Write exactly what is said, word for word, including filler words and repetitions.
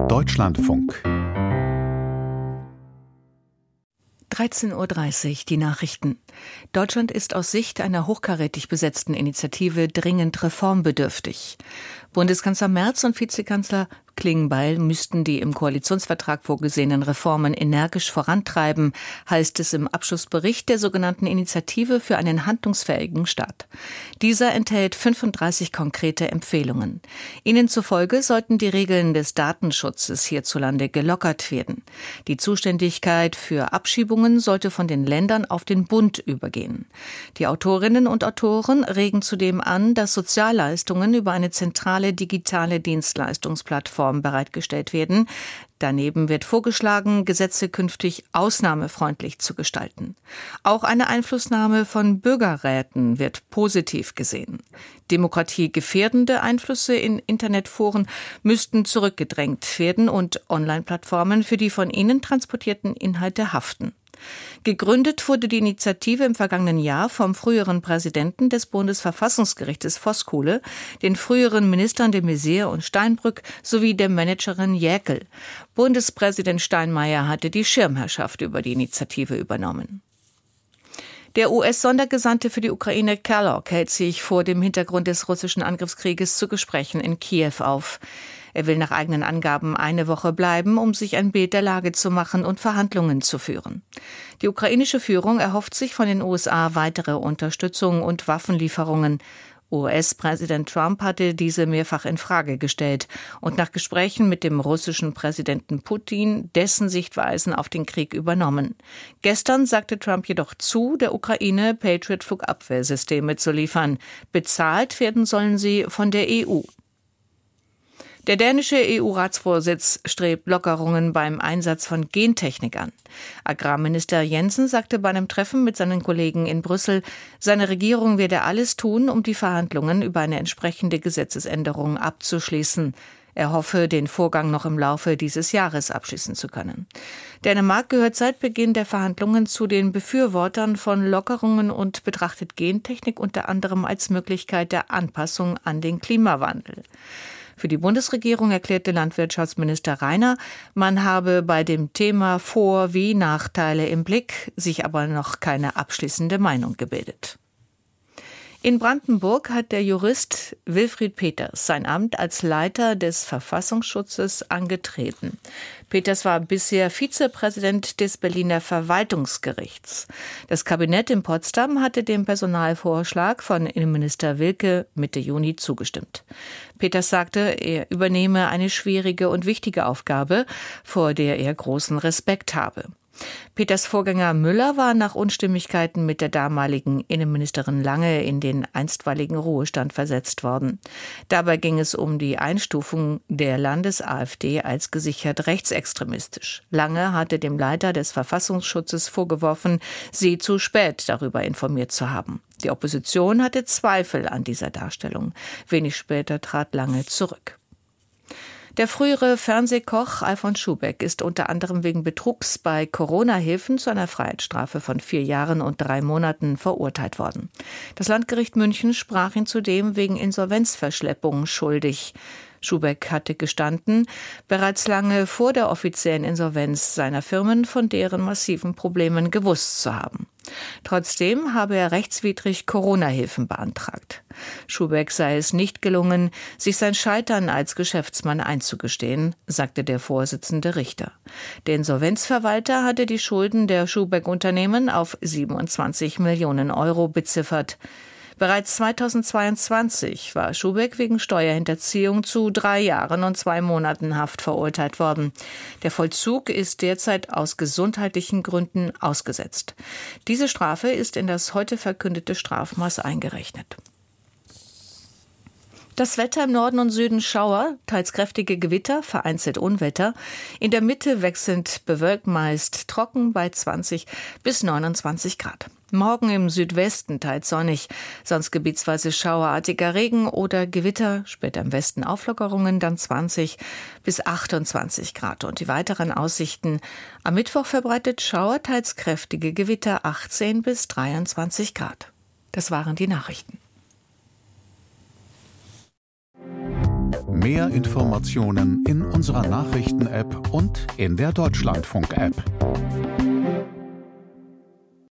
Deutschlandfunk. dreizehn Uhr dreißig, die Nachrichten. Deutschland ist aus Sicht einer hochkarätig besetzten Initiative dringend reformbedürftig. Bundeskanzler Merz und Vizekanzler Klingbeil müssten die im Koalitionsvertrag vorgesehenen Reformen energisch vorantreiben, heißt es im Abschlussbericht der sogenannten Initiative für einen handlungsfähigen Staat. Dieser enthält fünfunddreißig konkrete Empfehlungen. Ihnen zufolge sollten die Regeln des Datenschutzes hierzulande gelockert werden. Die Zuständigkeit für Abschiebungen sollte von den Ländern auf den Bund übergehen. Die Autorinnen und Autoren regen zudem an, dass Sozialleistungen über eine zentrale digitale Dienstleistungsplattform bereitgestellt werden. Daneben wird vorgeschlagen, Gesetze künftig ausnahmefreundlich zu gestalten. Auch eine Einflussnahme von Bürgerräten wird positiv gesehen. Demokratiegefährdende Einflüsse in Internetforen müssten zurückgedrängt werden und Online-Plattformen für die von ihnen transportierten Inhalte haften. Gegründet wurde die Initiative im vergangenen Jahr vom früheren Präsidenten des Bundesverfassungsgerichtes Voskuhle, den früheren Ministern de Maizière und Steinbrück sowie der Managerin Jäkel. Bundespräsident Steinmeier hatte die Schirmherrschaft über die Initiative übernommen. Der U S-Sondergesandte für die Ukraine Kellogg hält sich vor dem Hintergrund des russischen Angriffskrieges zu Gesprächen in Kiew auf. Er will nach eigenen Angaben eine Woche bleiben, um sich ein Bild der Lage zu machen und Verhandlungen zu führen. Die ukrainische Führung erhofft sich von den U S A weitere Unterstützung und Waffenlieferungen. U S-Präsident Trump hatte diese mehrfach in Frage gestellt und nach Gesprächen mit dem russischen Präsidenten Putin dessen Sichtweisen auf den Krieg übernommen. Gestern sagte Trump jedoch zu, der Ukraine Patriot-Flugabwehrsysteme zu liefern. Bezahlt werden sollen sie von der E U. Der dänische E U-Ratsvorsitz strebt Lockerungen beim Einsatz von Gentechnik an. Agrarminister Jensen sagte bei einem Treffen mit seinen Kollegen in Brüssel, seine Regierung werde alles tun, um die Verhandlungen über eine entsprechende Gesetzesänderung abzuschließen. Er hoffe, den Vorgang noch im Laufe dieses Jahres abschließen zu können. Dänemark gehört seit Beginn der Verhandlungen zu den Befürwortern von Lockerungen und betrachtet Gentechnik unter anderem als Möglichkeit der Anpassung an den Klimawandel. Für die Bundesregierung erklärte Landwirtschaftsminister Rainer, man habe bei dem Thema Vor- wie Nachteile im Blick, sich aber noch keine abschließende Meinung gebildet. In Brandenburg hat der Jurist Wilfried Peters sein Amt als Leiter des Verfassungsschutzes angetreten. Peters war bisher Vizepräsident des Berliner Verwaltungsgerichts. Das Kabinett in Potsdam hatte dem Personalvorschlag von Innenminister Wilke Mitte Juni zugestimmt. Peters sagte, er übernehme eine schwierige und wichtige Aufgabe, vor der er großen Respekt habe. Peters Vorgänger Müller war nach Unstimmigkeiten mit der damaligen Innenministerin Lange in den einstweiligen Ruhestand versetzt worden. Dabei ging es um die Einstufung der Landes-AfD als gesichert rechtsextremistisch. Lange hatte dem Leiter des Verfassungsschutzes vorgeworfen, sie zu spät darüber informiert zu haben. Die Opposition hatte Zweifel an dieser Darstellung. Wenig später trat Lange zurück. Der frühere Fernsehkoch Alfons Schubeck ist unter anderem wegen Betrugs bei Corona-Hilfen zu einer Freiheitsstrafe von vier Jahren und drei Monaten verurteilt worden. Das Landgericht München sprach ihn zudem wegen Insolvenzverschleppung schuldig. Schubeck hatte gestanden, bereits lange vor der offiziellen Insolvenz seiner Firmen von deren massiven Problemen gewusst zu haben. Trotzdem habe er rechtswidrig Corona-Hilfen beantragt. Schubeck sei es nicht gelungen, sich sein Scheitern als Geschäftsmann einzugestehen, sagte der Vorsitzende Richter. Der Insolvenzverwalter hatte die Schulden der Schubeck-Unternehmen auf siebenundzwanzig Millionen Euro beziffert. Bereits zweitausendzweiundzwanzig war Schubeck wegen Steuerhinterziehung zu drei Jahren und zwei Monaten Haft verurteilt worden. Der Vollzug ist derzeit aus gesundheitlichen Gründen ausgesetzt. Diese Strafe ist in das heute verkündete Strafmaß eingerechnet. Das Wetter im Norden und Süden Schauer, teils kräftige Gewitter, vereinzelt Unwetter. In der Mitte wechselnd bewölkt, meist trocken bei zwanzig bis neunundzwanzig Grad. Morgen im Südwesten teils sonnig, sonst gebietsweise schauerartiger Regen oder Gewitter, später im Westen Auflockerungen, dann zwanzig bis achtundzwanzig Grad. Und die weiteren Aussichten: am Mittwoch verbreitet Schauer, teils kräftige Gewitter, achtzehn bis dreiundzwanzig Grad. Das waren die Nachrichten. Mehr Informationen in unserer Nachrichten-App und in der Deutschlandfunk-App.